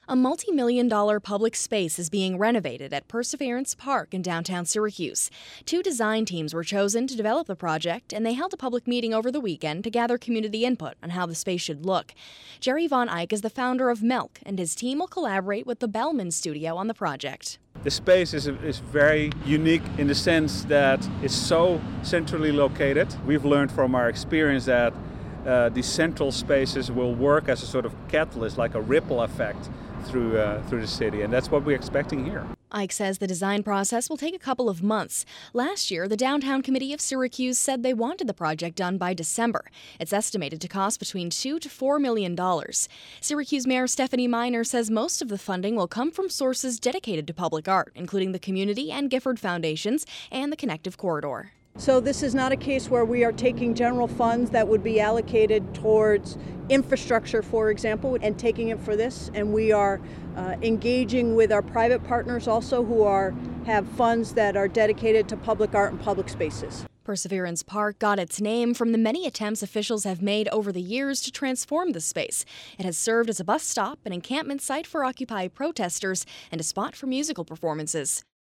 A multi-million-dollar public space is being renovated at Perseverance Park in downtown Syracuse. 2 design teams were chosen to develop the project, and they held a public meeting over the weekend to gather community input on how the space should look. Jerry Von Eyck is the founder of Melk, and his team will collaborate with the Bellman Studio on the project. The space is very unique in the sense that it's so centrally located. We've learned from our experience that these central spaces will work as a sort of catalyst, like a ripple effect through the city, and that's what we're expecting here. Eyck says the design process will take a couple of months. Last year, the Downtown Committee of Syracuse said they wanted the project done by December. It's estimated to cost between $2 to $4 million. Syracuse Mayor Stephanie Miner says most of the funding will come from sources dedicated to public art, including the Community and Gifford Foundations and the Connective Corridor. So this is not a case where we are taking general funds that would be allocated towards infrastructure, for example, and taking it for this. And we are engaging with our private partners also who have funds that are dedicated to public art and public spaces. Perseverance Park got its name from the many attempts officials have made over the years to transform the space. It has served as a bus stop, an encampment site for Occupy protesters, and a spot for musical performances.